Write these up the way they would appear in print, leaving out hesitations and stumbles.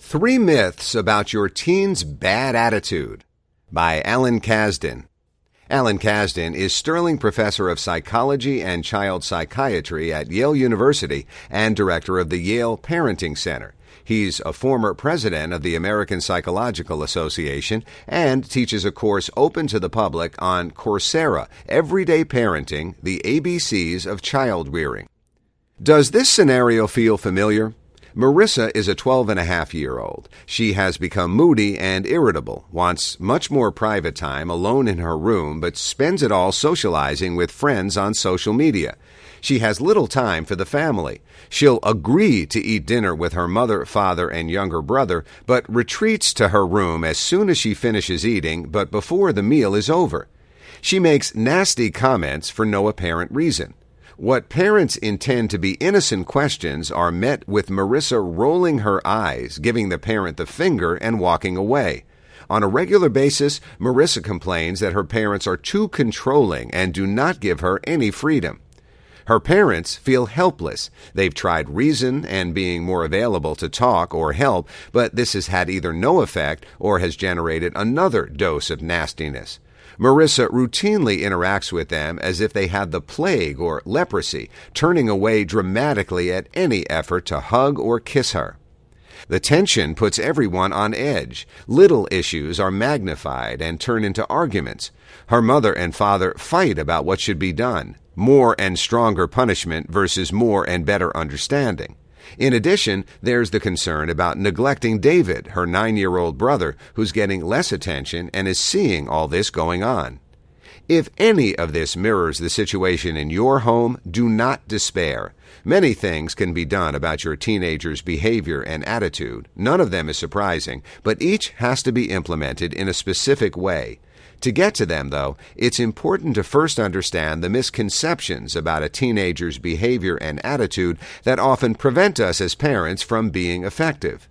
Three Myths About Your Teen's Bad Attitude by Alan Kasdan. Alan Kasdan is Sterling Professor of Psychology and Child Psychiatry at Yale University and Director of the Yale Parenting Center. He's a former president of the American Psychological Association and teaches a course open to the public on Coursera, Everyday Parenting, the ABCs of Child Rearing. Does this scenario feel familiar? Marissa is a 12-and-a-half-year-old. She has become moody and irritable, wants much more private time alone in her room, but spends it all socializing with friends on social media. She has little time for the family. She'll agree to eat dinner with her mother, father, and younger brother, but retreats to her room as soon as she finishes eating, but before the meal is over. She makes nasty comments for no apparent reason. What parents intend to be innocent questions are met with Marissa rolling her eyes, giving the parent the finger, and walking away. On a regular basis, Marissa complains that her parents are too controlling and do not give her any freedom. Her parents feel helpless. They've tried reason and being more available to talk or help, but this has had either no effect or has generated another dose of nastiness. Marissa routinely interacts with them as if they had the plague or leprosy, turning away dramatically at any effort to hug or kiss her. The tension puts everyone on edge. Little issues are magnified and turn into arguments. Her mother and father fight about what should be done, more and stronger punishment versus more and better understanding. In addition, there's the concern about neglecting David, her 9-year-old brother, who's getting less attention and is seeing all this going on. If any of this mirrors the situation in your home, do not despair. Many things can be done about your teenager's behavior and attitude. None of them is surprising, but each has to be implemented in a specific way. To get to them, though, it's important to first understand the misconceptions about a teenager's behavior and attitude that often prevent us as parents from being effective.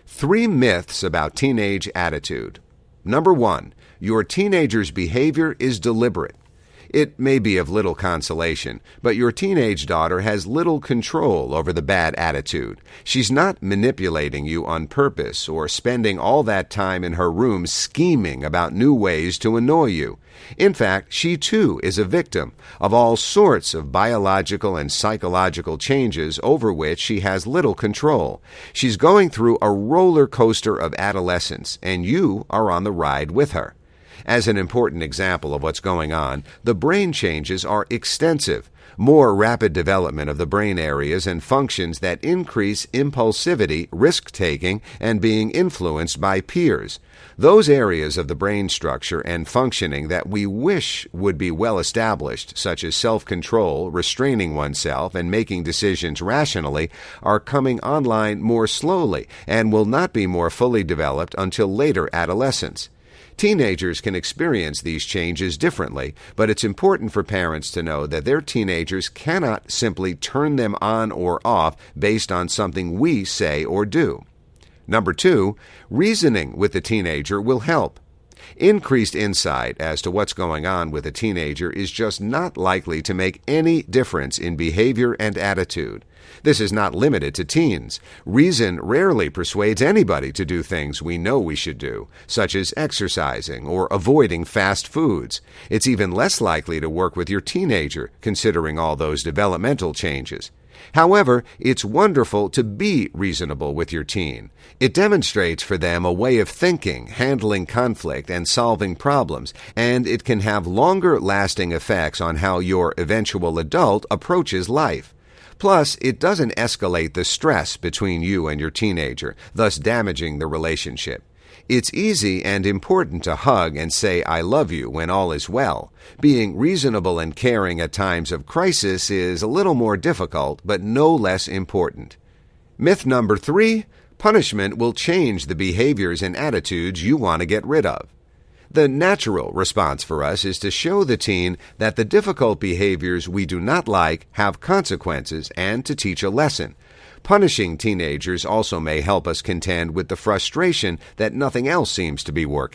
3 myths about teenage attitude. Number 1, your teenager's behavior is deliberate. It may be of little consolation, but your teenage daughter has little control over the bad attitude. She's not manipulating you on purpose or spending all that time in her room scheming about new ways to annoy you. In fact, she too is a victim of all sorts of biological and psychological changes over which she has little control. She's going through a roller coaster of adolescence, and you are on the ride with her. As an important example of what's going on, the brain changes are extensive. More rapid development of the brain areas and functions that increase impulsivity, risk-taking, and being influenced by peers. Those areas of the brain structure and functioning that we wish would be well established, such as self-control, restraining oneself, and making decisions rationally, are coming online more slowly and will not be more fully developed until later adolescence. Teenagers can experience these changes differently, but it's important for parents to know that their teenagers cannot simply turn them on or off based on something we say or do. Number 2, reasoning with the teenager will help. Increased insight as to what's going on with a teenager is just not likely to make any difference in behavior and attitude. This is not limited to teens. Reason rarely persuades anybody to do things we know we should do, such as exercising or avoiding fast foods. It's even less likely to work with your teenager, considering all those developmental changes. However, it's wonderful to be reasonable with your teen. It demonstrates for them a way of thinking, handling conflict, and solving problems, and it can have longer-lasting effects on how your eventual adult approaches life. Plus, it doesn't escalate the stress between you and your teenager, thus damaging the relationship. It's easy and important to hug and say "I love you" when all is well. Being reasonable and caring at times of crisis is a little more difficult, but no less important. Myth number 3, punishment will change the behaviors and attitudes you want to get rid of. The natural response for us is to show the teen that the difficult behaviors we do not like have consequences and to teach a lesson. Punishing teenagers also may help us contend with the frustration that nothing else seems to be working.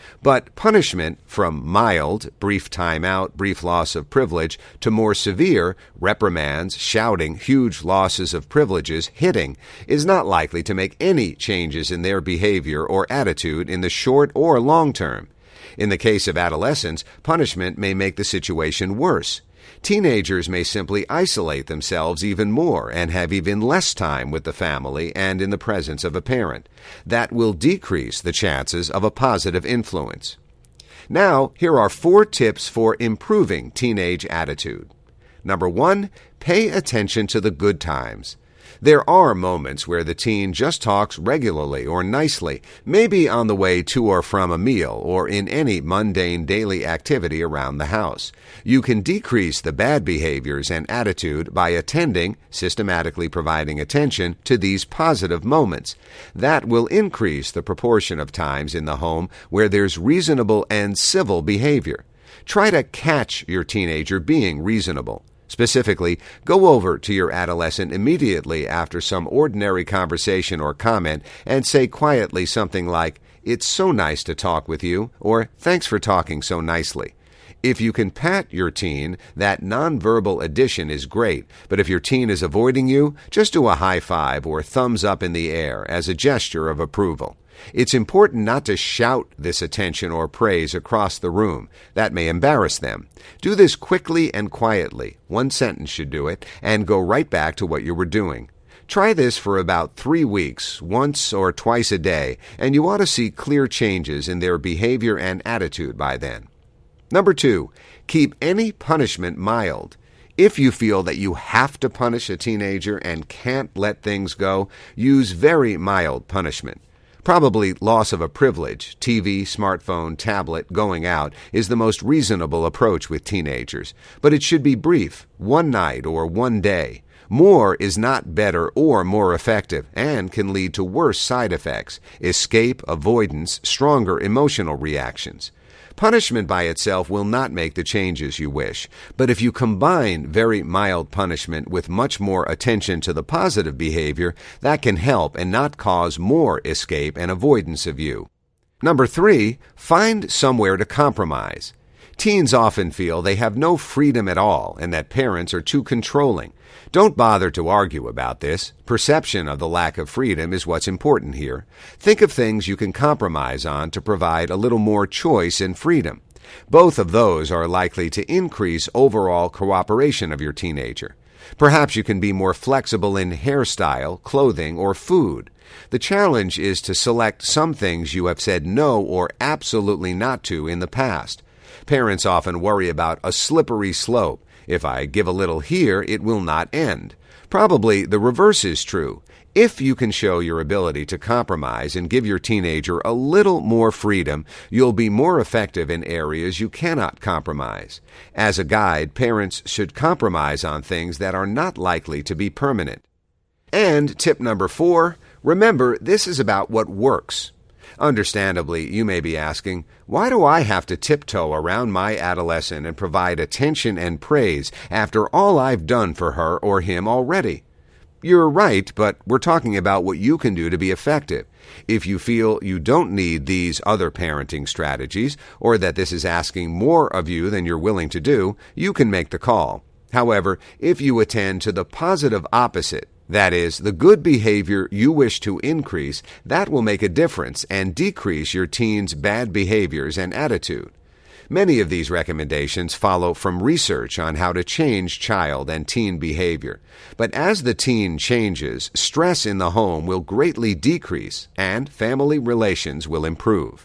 But punishment, from mild, brief timeout, brief loss of privilege, to more severe, reprimands, shouting, huge losses of privileges, hitting, is not likely to make any changes in their behavior or attitude in the short or long term. In the case of adolescents, punishment may make the situation worse. Teenagers may simply isolate themselves even more and have even less time with the family and in the presence of a parent. That will decrease the chances of a positive influence. Now, here are 4 tips for improving teenage attitude. Number 1, pay attention to the good times. There are moments where the teen just talks regularly or nicely, maybe on the way to or from a meal or in any mundane daily activity around the house. You can decrease the bad behaviors and attitude by attending, systematically providing attention to these positive moments. That will increase the proportion of times in the home where there's reasonable and civil behavior. Try to catch your teenager being reasonable. Specifically, go over to your adolescent immediately after some ordinary conversation or comment and say quietly something like, "It's so nice to talk with you," or "Thanks for talking so nicely." If you can pat your teen, that nonverbal addition is great, but if your teen is avoiding you, just do a high five or thumbs up in the air as a gesture of approval. It's important not to shout this attention or praise across the room. That may embarrass them. Do this quickly and quietly. 1 sentence should do it, and go right back to what you were doing. Try this for about 3 weeks, once or twice a day, and you ought to see clear changes in their behavior and attitude by then. Number 2, keep any punishment mild. If you feel that you have to punish a teenager and can't let things go, use very mild punishment. Probably loss of a privilege, TV, smartphone, tablet, going out, is the most reasonable approach with teenagers. But it should be brief, 1 night or 1 day. More is not better or more effective and can lead to worse side effects, escape, avoidance, stronger emotional reactions. Punishment by itself will not make the changes you wish, but if you combine very mild punishment with much more attention to the positive behavior, that can help and not cause more escape and avoidance of you. Number 3, find somewhere to compromise. Teens often feel they have no freedom at all and that parents are too controlling. Don't bother to argue about this. Perception of the lack of freedom is what's important here. Think of things you can compromise on to provide a little more choice and freedom. Both of those are likely to increase overall cooperation of your teenager. Perhaps you can be more flexible in hairstyle, clothing, or food. The challenge is to select some things you have said no or absolutely not to in the past. Parents often worry about a slippery slope. If I give a little here, it will not end. Probably the reverse is true. If you can show your ability to compromise and give your teenager a little more freedom, you'll be more effective in areas you cannot compromise. As a guide, parents should compromise on things that are not likely to be permanent. And tip number 4, remember, this is about what works. Understandably, you may be asking, why do I have to tiptoe around my adolescent and provide attention and praise after all I've done for her or him already? You're right, but we're talking about what you can do to be effective. If you feel you don't need these other parenting strategies, or that this is asking more of you than you're willing to do, you can make the call. However, if you attend to the positive opposite, that is, the good behavior you wish to increase, that will make a difference and decrease your teen's bad behaviors and attitude. Many of these recommendations follow from research on how to change child and teen behavior. But as the teen changes, stress in the home will greatly decrease and family relations will improve.